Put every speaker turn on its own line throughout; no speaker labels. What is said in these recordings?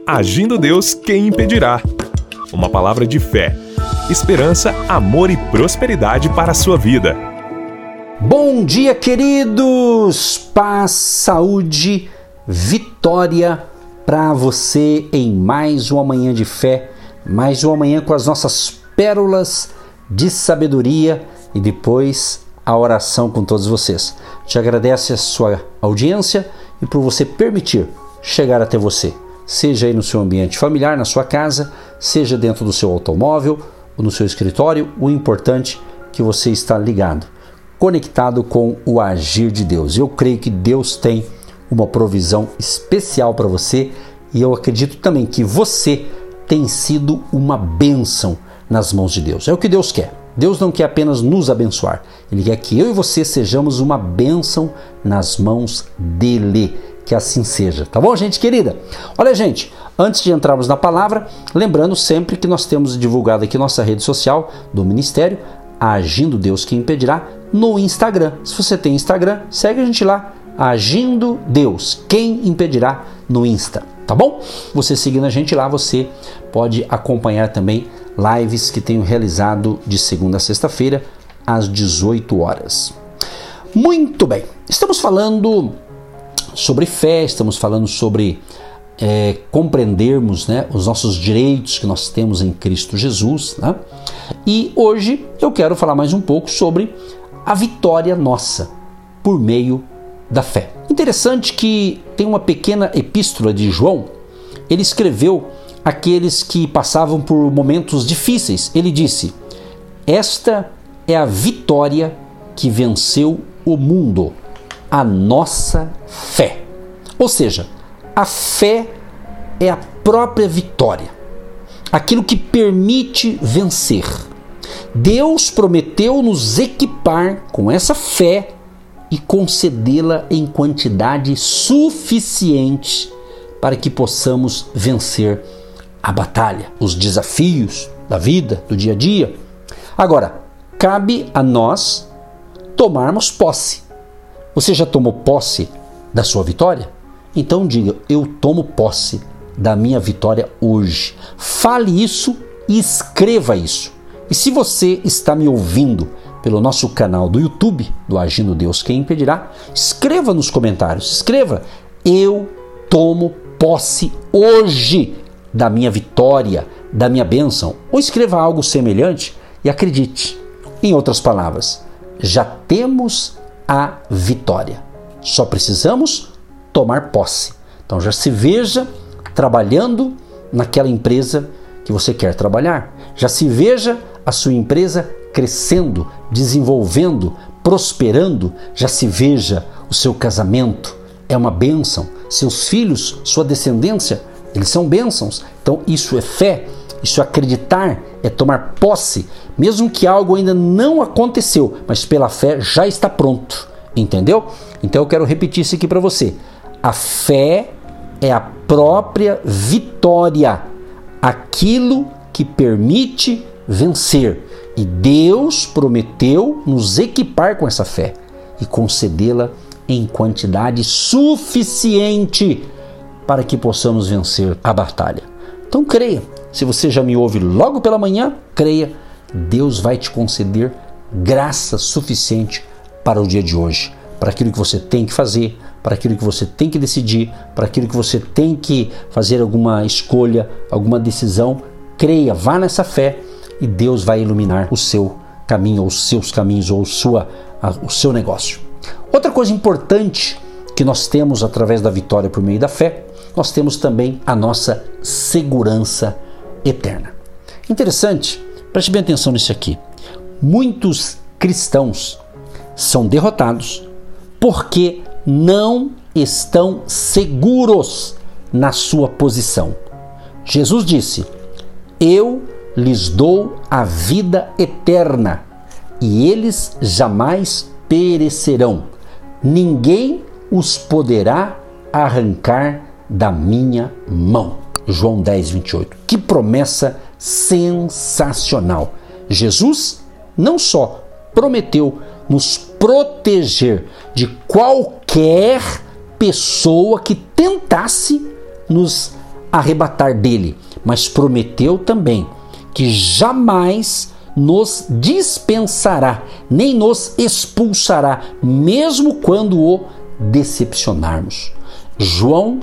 Agindo Deus, quem impedirá? Uma palavra de fé, esperança, amor e prosperidade para a sua vida.
Bom dia, queridos! Paz, saúde, vitória para você em mais uma manhã de fé, mais uma manhã com as nossas pérolas de sabedoria e depois a oração com todos vocês. Te agradece a sua audiência e por você permitir chegar até você, seja aí no seu ambiente familiar, na sua casa, seja dentro do seu automóvel ou no seu escritório. O importante é que você está ligado, conectado com o agir de Deus. Eu creio que Deus tem uma provisão especial para você e eu acredito também que você tem sido uma bênção nas mãos de Deus. É o que Deus quer. Deus não quer apenas nos abençoar, Ele quer que eu e você sejamos uma bênção nas mãos dEle. Que assim seja, tá bom, gente querida? Olha, gente, antes de entrarmos na palavra, lembrando sempre que nós temos divulgado aqui nossa rede social do Ministério, Agindo Deus Quem Impedirá, no Instagram. Se você tem Instagram, segue a gente lá, Agindo Deus Quem Impedirá no Insta, tá bom? Você seguindo a gente lá, você pode acompanhar também lives que tenho realizado de segunda a sexta-feira, às 18 horas. Muito bem, estamos falando sobre fé, estamos falando sobre compreendermos, né, os nossos direitos que nós temos em Cristo Jesus, né? E hoje eu quero falar mais um pouco sobre a vitória nossa por meio da fé. Interessante que tem uma pequena epístola de João. Ele escreveu aqueles que passavam por momentos difíceis. Ele disse: esta é a vitória que venceu o mundo, a nossa fé. Ou seja, a fé é a própria vitória, aquilo que permite vencer. Deus prometeu nos equipar com essa fé e concedê-la em quantidade suficiente para que possamos vencer a batalha, os desafios da vida, do dia a dia. Agora, cabe a nós tomarmos posse. Você já tomou posse da sua vitória? Então diga: eu tomo posse da minha vitória hoje. Fale isso e escreva isso. E se você está me ouvindo pelo nosso canal do YouTube, do Agindo Deus Quem Impedirá, escreva nos comentários, escreva: eu tomo posse hoje da minha vitória, da minha bênção. Ou escreva algo semelhante e acredite. Em outras palavras, já temos a vitória. Só precisamos tomar posse. Então já se veja trabalhando naquela empresa que você quer trabalhar. Já se veja a sua empresa crescendo, desenvolvendo, prosperando. Já se veja o seu casamento. É uma bênção. Seus filhos, sua descendência, eles são bênçãos. Então isso é fé, isso é acreditar, é tomar posse, mesmo que algo ainda não aconteceu, mas pela fé já está pronto, entendeu? Então eu quero repetir isso aqui para você. A fé é a própria vitória, aquilo que permite vencer. E Deus prometeu nos equipar com essa fé e concedê-la em quantidade suficiente para que possamos vencer a batalha. Então creia, se você já me ouve logo pela manhã, creia, Deus vai te conceder graça suficiente para o dia de hoje, para aquilo que você tem que fazer, para aquilo que você tem que decidir, para aquilo que você tem que fazer alguma escolha, alguma decisão. Creia, vá nessa fé e Deus vai iluminar o seu caminho, ou os seus caminhos, ou o seu negócio. Outra coisa importante que nós temos através da vitória por meio da fé, nós temos também a nossa segurança eterna. Interessante, preste bem atenção nisso aqui. Muitos cristãos são derrotados porque não estão seguros na sua posição. Jesus disse: eu lhes dou a vida eterna e eles jamais perecerão. Ninguém os poderá arrancar da minha mão. João 10, 28. Que promessa sensacional! Jesus não só prometeu nos proteger de qualquer pessoa que tentasse nos arrebatar dele, mas prometeu também que jamais nos dispensará, nem nos expulsará, mesmo quando o decepcionarmos. João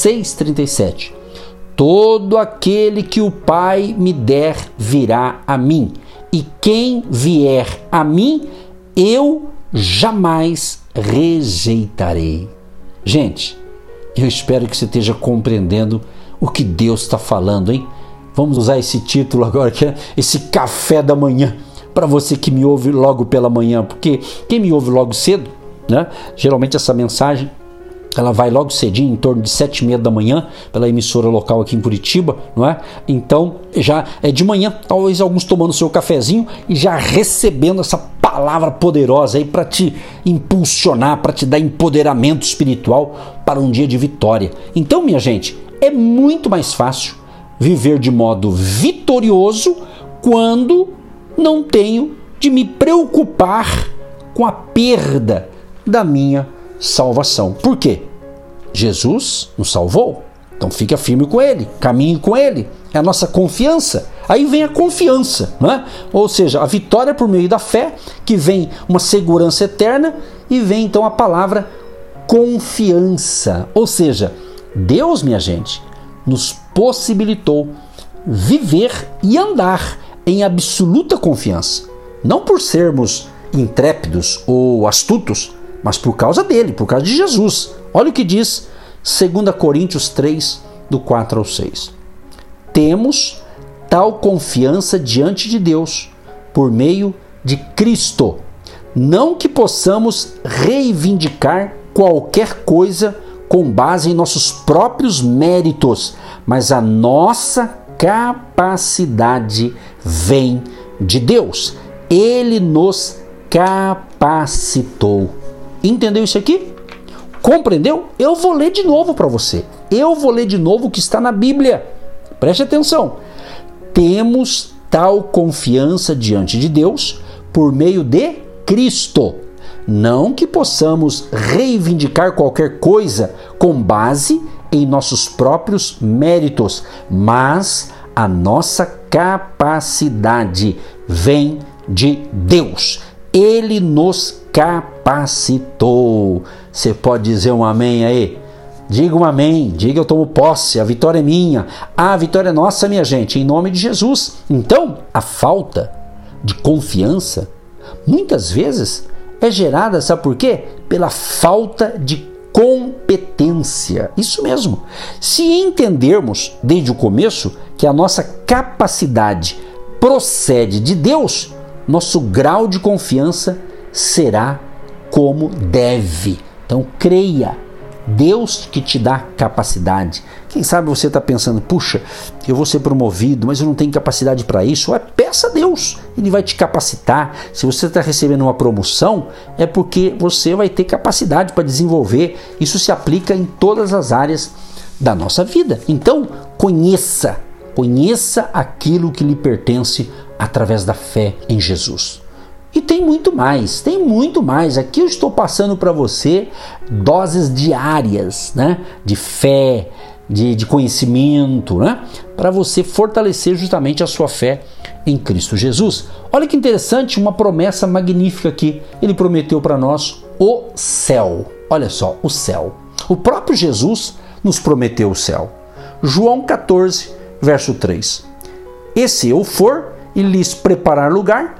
6,37. Todo aquele que o Pai me der virá a mim, e quem vier a mim, eu jamais rejeitarei. Gente, eu espero que você esteja compreendendo o que Deus está falando, hein? Vamos usar esse título agora, que é esse café da manhã, para você que me ouve logo pela manhã, porque quem me ouve logo cedo, né? Geralmente essa mensagem ela vai logo cedinho, em torno de 7h30 da manhã, pela emissora local aqui em Curitiba, não é? Então, já é de manhã, talvez alguns tomando seu cafezinho e já recebendo essa palavra poderosa aí para te impulsionar, para te dar empoderamento espiritual para um dia de vitória. Então, minha gente, é muito mais fácil viver de modo vitorioso quando não tenho de me preocupar com a perda da minha salvação. Por quê? Jesus nos salvou, então fica firme com Ele, caminhe com Ele, é a nossa confiança. Aí vem a confiança, né? Ou seja, a vitória por meio da fé, que vem uma segurança eterna, e vem então a palavra confiança. Ou seja, Deus, minha gente, nos possibilitou viver e andar em absoluta confiança, não por sermos intrépidos ou astutos, mas por causa dele, por causa de Jesus. Olha o que diz 2 Coríntios 3, do 4 ao 6. Temos tal confiança diante de Deus por meio de Cristo, não que possamos reivindicar qualquer coisa com base em nossos próprios méritos, mas a nossa capacidade vem de Deus. Ele nos capacitou. Entendeu isso aqui? Compreendeu? Eu vou ler de novo para você. Eu vou ler de novo o que está na Bíblia. Preste atenção. Temos tal confiança diante de Deus por meio de Cristo. Não que possamos reivindicar qualquer coisa com base em nossos próprios méritos, mas a nossa capacidade vem de Deus. Ele nos capacitou. Você pode dizer um amém aí? Diga um amém, diga eu tomo posse, a vitória é minha, a vitória é nossa, minha gente, em nome de Jesus. Então, a falta de confiança, muitas vezes, é gerada, sabe por quê? Pela falta de competência. Isso mesmo. Se entendermos desde o começo que a nossa capacidade procede de Deus, nosso grau de confiança será como deve. Então creia, Deus que te dá capacidade. Quem sabe você está pensando, puxa, eu vou ser promovido, mas eu não tenho capacidade para isso. Peça a Deus, Ele vai te capacitar. Se você está recebendo uma promoção, é porque você vai ter capacidade para desenvolver. Isso se aplica em todas as áreas da nossa vida. Então, conheça aquilo que lhe pertence através da fé em Jesus. E tem muito mais. Aqui eu estou passando para você doses diárias, né? De fé, de conhecimento, né? Para você fortalecer justamente a sua fé em Cristo Jesus. Olha que interessante, uma promessa magnífica aqui. Ele prometeu para nós o céu. Olha só, o céu. O próprio Jesus nos prometeu o céu. João 14, verso 3. E se eu for e lhes preparar lugar,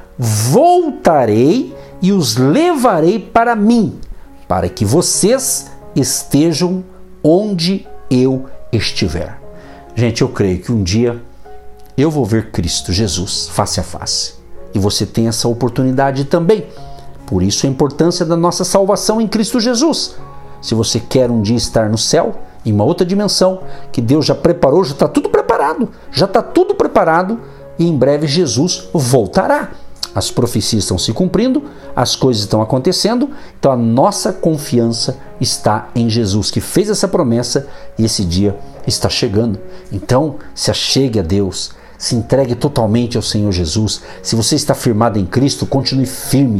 voltarei e os levarei para mim, para que vocês estejam onde eu estiver. Gente, eu creio que um dia eu vou ver Cristo Jesus face a face. E você tem essa oportunidade também. Por isso a importância da nossa salvação em Cristo Jesus. Se você quer um dia estar no céu, em uma outra dimensão, que Deus já preparou, já está tudo preparado, e em breve Jesus voltará. As profecias estão se cumprindo, as coisas estão acontecendo, então a nossa confiança está em Jesus, que fez essa promessa e esse dia está chegando. Então, se achegue a Deus, se entregue totalmente ao Senhor Jesus. Se você está firmado em Cristo, continue firme,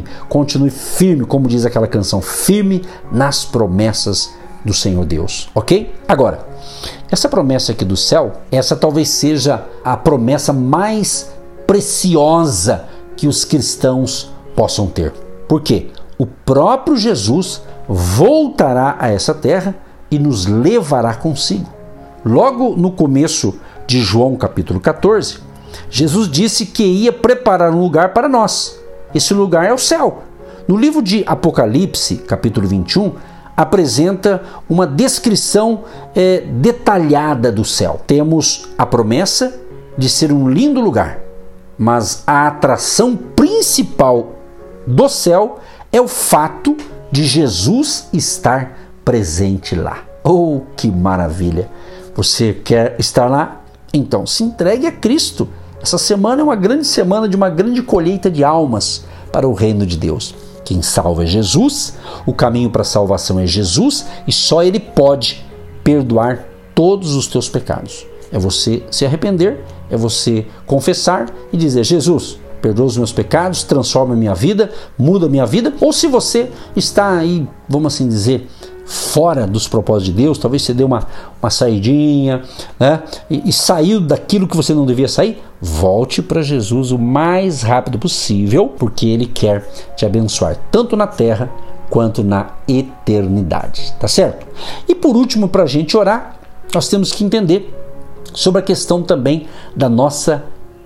como diz aquela canção, firme nas promessas do Senhor Deus, ok? Agora, Essa promessa aqui do céu, essa talvez seja a promessa mais preciosa que os cristãos possam ter. Por quê? O próprio Jesus voltará a essa terra e nos levará consigo. Logo no começo de João capítulo 14, Jesus disse que ia preparar um lugar para nós. Esse lugar é o céu. No livro de Apocalipse, capítulo 21, apresenta uma descrição detalhada do céu. Temos a promessa de ser um lindo lugar, mas a atração principal do céu é o fato de Jesus estar presente lá. Oh, que maravilha! Você quer estar lá? Então se entregue a Cristo. Essa semana é uma grande semana de uma grande colheita de almas para o reino de Deus. Quem salva é Jesus, o caminho para a salvação é Jesus e só Ele pode perdoar todos os teus pecados. É você se arrepender, é você confessar e dizer: Jesus, perdoa os meus pecados, transforma a minha vida, muda a minha vida. Ou se você está aí, vamos assim dizer, fora dos propósitos de Deus, talvez você deu uma saidinha, né? E saiu daquilo que você não devia sair, volte para Jesus o mais rápido possível, porque Ele quer te abençoar, tanto na terra quanto na eternidade, tá certo? E por último, para a gente orar, nós temos que entender sobre a questão também da nossa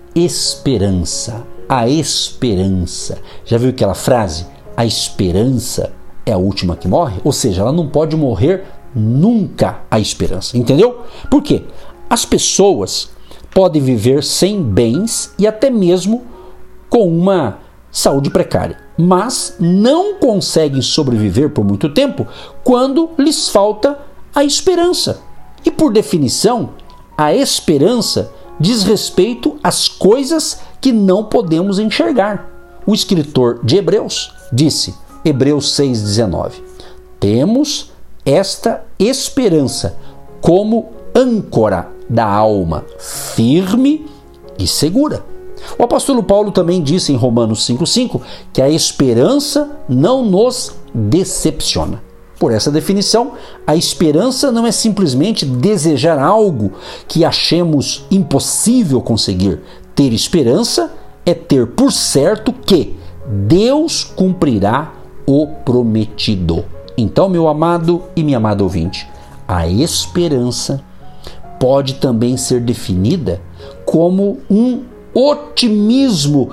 esperança. A esperança. Já viu aquela frase? A esperança é a última que morre, ou seja, ela não pode morrer nunca, a esperança, entendeu? Por quê? As pessoas podem viver sem bens e até mesmo com uma saúde precária, mas não conseguem sobreviver por muito tempo quando lhes falta a esperança. E por definição, a esperança diz respeito às coisas que não podemos enxergar. O escritor de Hebreus disse, Hebreus 6,19: temos esta esperança como âncora da alma, firme e segura. O apóstolo Paulo também disse em Romanos 5,5 que a esperança não nos decepciona. Por essa definição, a esperança não é simplesmente desejar algo que achemos impossível conseguir. Ter esperança é ter por certo que Deus cumprirá o prometido. Então, meu amado e minha amada ouvinte, a esperança pode também ser definida como um otimismo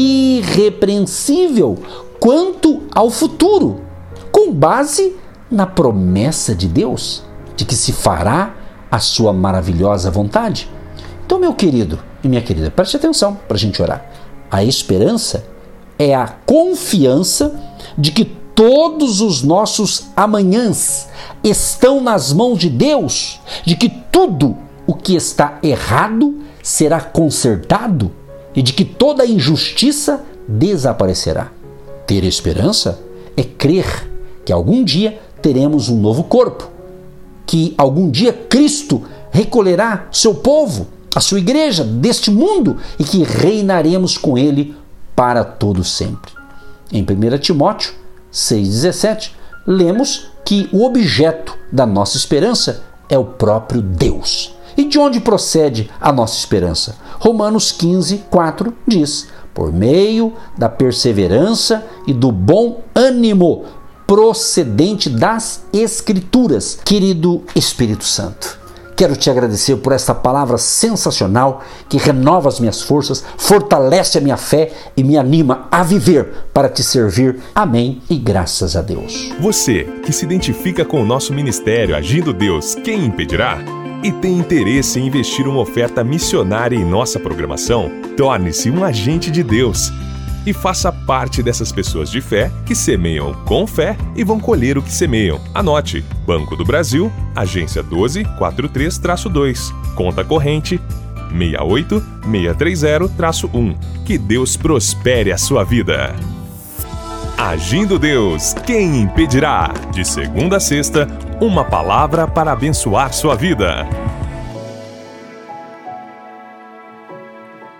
irrepreensível quanto ao futuro, com base na promessa de Deus de que se fará a sua maravilhosa vontade. Então, meu querido e minha querida, preste atenção para a gente orar. A esperança é a confiança de que todos os nossos amanhãs estão nas mãos de Deus, de que tudo o que está errado será consertado e de que toda injustiça desaparecerá. Ter esperança é crer que algum dia teremos um novo corpo, que algum dia Cristo recolherá seu povo, a sua igreja deste mundo e que reinaremos com Ele para todo sempre. Em 1 Timóteo 6,17, lemos que o objeto da nossa esperança é o próprio Deus. E de onde procede a nossa esperança? Romanos 15,4 diz: por meio da perseverança e do bom ânimo procedente das Escrituras. Querido Espírito Santo, quero te agradecer por esta palavra sensacional que renova as minhas forças, fortalece a minha fé e me anima a viver para te servir. Amém e graças a Deus.
Você que se identifica com o nosso ministério Agindo Deus, quem impedirá? E tem interesse em investir uma oferta missionária em nossa programação? Torne-se um agente de Deus e faça parte dessas pessoas de fé que semeiam com fé e vão colher o que semeiam. Anote: Banco do Brasil, agência 1243-2, conta corrente 68630-1. Que Deus prospere a sua vida. Agindo Deus, quem impedirá? De segunda a sexta, uma palavra para abençoar sua vida.